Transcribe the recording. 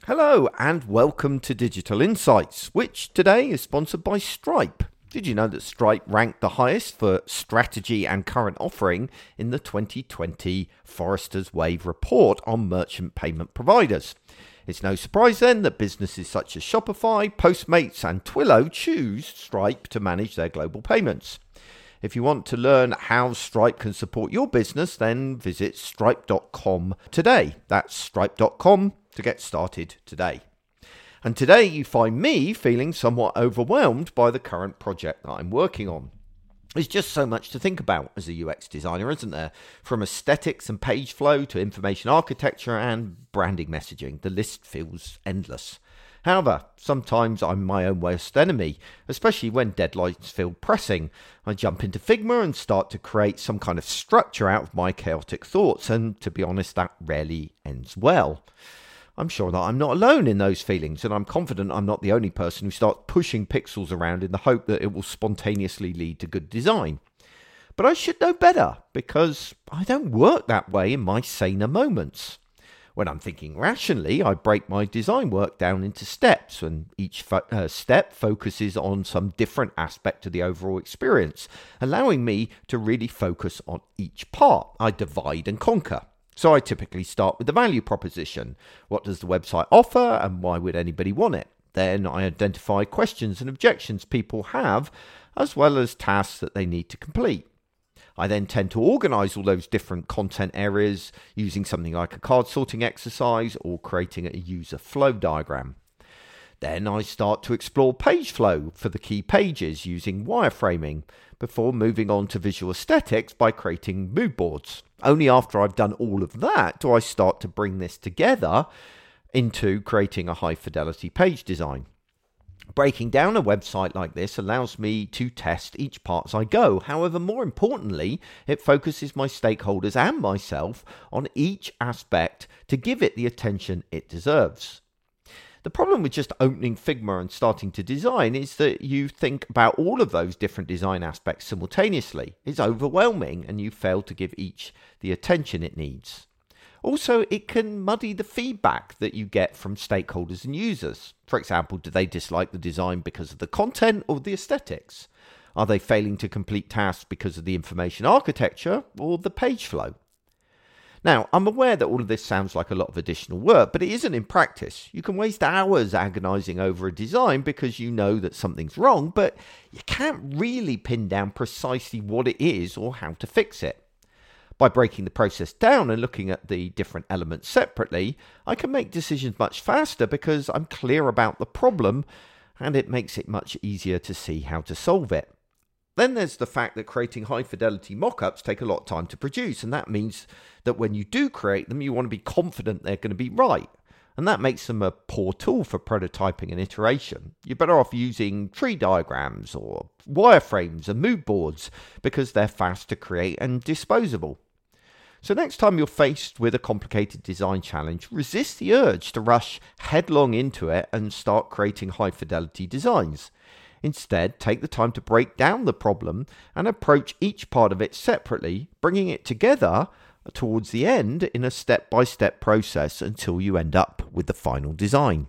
Hello and welcome to Digital Insights, which today is sponsored by Stripe. Did you know that Stripe ranked the highest for strategy and current offering in the 2020 Forrester's Wave report on merchant payment providers? It's no surprise then that businesses such as Shopify, Postmates and Twilio choose Stripe to manage their global payments. If you want to learn how Stripe can support your business, then visit stripe.com today. That's stripe.com to get started today. And today you find me feeling somewhat overwhelmed by the current project that I'm working on. There's just so much to think about as a UX designer, isn't there? From aesthetics and page flow to information architecture and branding messaging, the list feels endless. However, sometimes I'm my own worst enemy, especially when deadlines feel pressing. I jump into Figma and start to create some kind of structure out of my chaotic thoughts, and to be honest, that rarely ends well. I'm sure that I'm not alone in those feelings, and I'm confident I'm not the only person who starts pushing pixels around in the hope that it will spontaneously lead to good design. But I should know better, because I don't work that way in my saner moments. When I'm thinking rationally, I break my design work down into steps, and each step focuses on some different aspect of the overall experience, allowing me to really focus on each part. I divide and conquer. So I typically start with the value proposition. What does the website offer, and why would anybody want it? Then I identify questions and objections people have, as well as tasks that they need to complete. I then tend to organize all those different content areas using something like a card sorting exercise or creating a user flow diagram. Then I start to explore page flow for the key pages using wireframing before moving on to visual aesthetics by creating mood boards. Only after I've done all of that do I start to bring this together into creating a high fidelity page design. Breaking down a website like this allows me to test each part as I go. However, more importantly, it focuses my stakeholders and myself on each aspect to give it the attention it deserves. The problem with just opening Figma and starting to design is that you think about all of those different design aspects simultaneously. It's overwhelming and you fail to give each the attention it needs. Also, it can muddy the feedback that you get from stakeholders and users. For example, do they dislike the design because of the content or the aesthetics? Are they failing to complete tasks because of the information architecture or the page flow? Now, I'm aware that all of this sounds like a lot of additional work, but it isn't in practice. You can waste hours agonizing over a design because you know that something's wrong, but you can't really pin down precisely what it is or how to fix it. By breaking the process down and looking at the different elements separately, I can make decisions much faster because I'm clear about the problem and it makes it much easier to see how to solve it. Then there's the fact that creating high fidelity mockups take a lot of time to produce, and that means that when you do create them, you want to be confident they're going to be right. And that makes them a poor tool for prototyping and iteration. You're better off using tree diagrams or wireframes and mood boards because they're fast to create and disposable. So next time you're faced with a complicated design challenge, resist the urge to rush headlong into it and start creating high fidelity designs. Instead, take the time to break down the problem and approach each part of it separately, bringing it together towards the end in a step-by-step process until you end up with the final design.